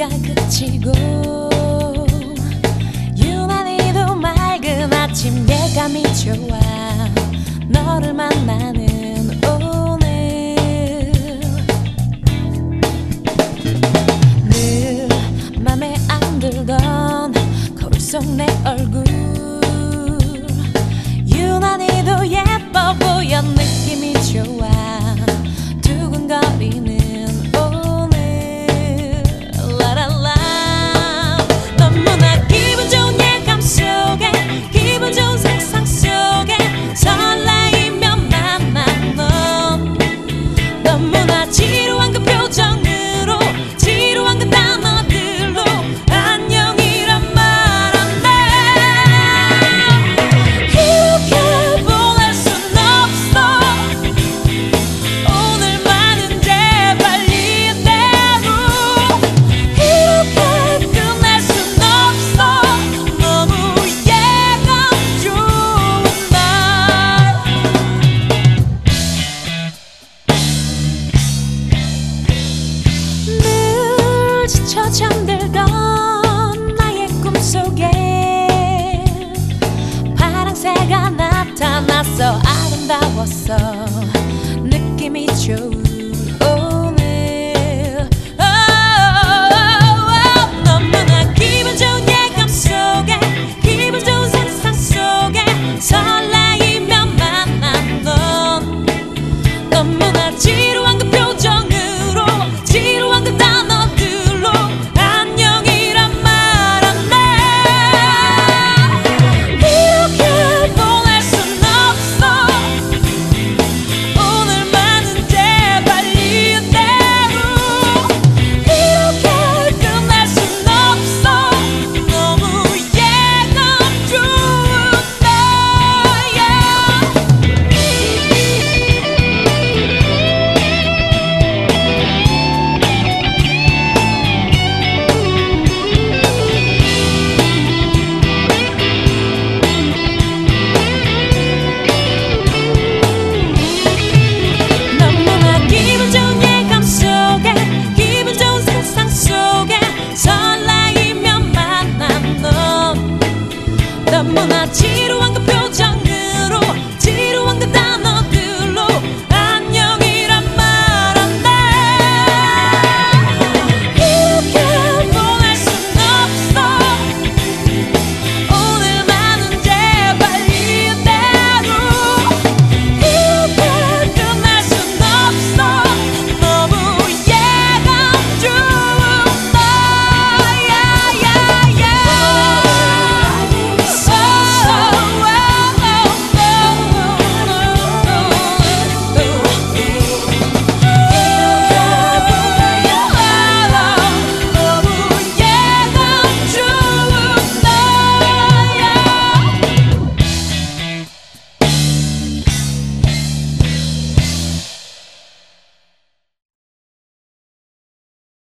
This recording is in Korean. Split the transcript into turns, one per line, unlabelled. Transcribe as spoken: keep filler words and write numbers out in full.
비가 그치고 유난히도 맑은 아침 예감이 좋아 너를 만나는 오늘 늘 맘에 안 들던 거울 속 내 얼굴 유난히도 예뻐 보여 느낌이 좋아 두근거리는 오늘 라라라 너무나 기분 좋은 예감 속에 기분 좋은 상상 속에 설레이며 만난 넌 너무나 지루한 그 표정으로 지루한 그 단어들로 안녕이란 말 안 해 이렇게 보낼 순 없어 오늘만은 제발 이대로 이렇게 끝낼 순 없어 너무 예감 좋은 날 늘 지쳐 잠들던 나의 꿈속에 파랑새가 나타났어 아름다웠어 느낌이 좋은